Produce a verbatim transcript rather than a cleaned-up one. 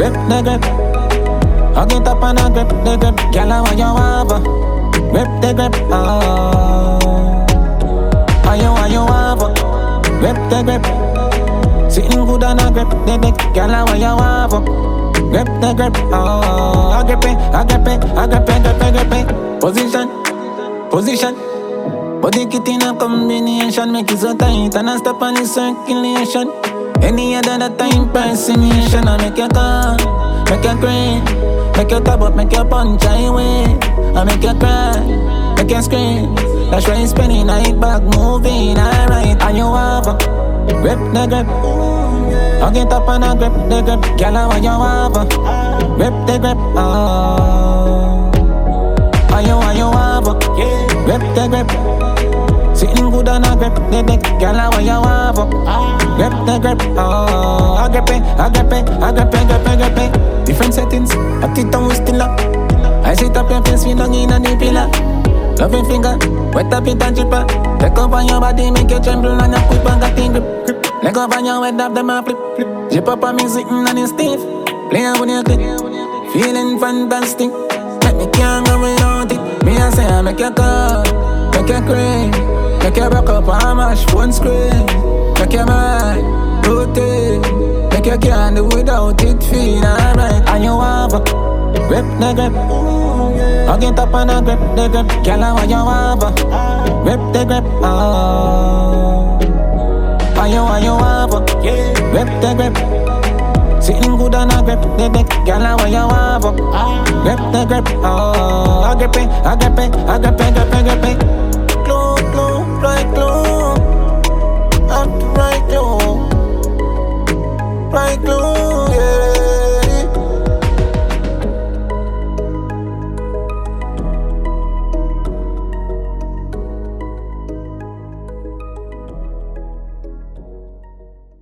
grip the grip. Hug it up and I grip the grip. Girl, I want you have grip the grip. Oh, I you want you have grip the grip. Sitting good and I grip the grip. Girl, I want you have grip the grip. Oh, I grip it, I grip it, I grip it, grip it, grip it. Position, position. Body kit in a combination, make it so tight and I stop on the circulation. Any other that time impersonation, I make you calm, make you green, make you top up, make you punch highway. I make you cry, make you scream. That's why it's spinning, I back moving, alright. And you have a grip the grip. Hug it up and I grip the grip. Girl, I want you have a grip the grip. Oh, and you want you have a grip the grip. Sitting good and I grip the dick. Girl, I want you have a grip the grip. Oh, I grip it, I grip it, I grip it, grip it, grip it. Different settings, but it don't still up. I sit up your face, we don't in a deep pillar. Loving finger, wet up it and chipper. Take up on your body, make you tremble and you quick and got in grip, grip. Leg up on your head, up them a flip, flip. Zip up on me sitting on the stiff. Playing with your clip, feeling fantastic. Make me can't go without it. Me I say I make you call, make you cry, make you rock up and mash one screen. Make you mind, rotate, make you can't do without it. Feel alright, and you have a grip the grip. Hug it up and I grip the grip. Girl, I want you have a grip the grip. Oh, and you want you have a grip the grip. Sitting good and I grip the dick. Girl, I want you have a grip the grip. Oh, I grip it, I grip it, I grip it, grip it, grip it. Glue, glue, like glue.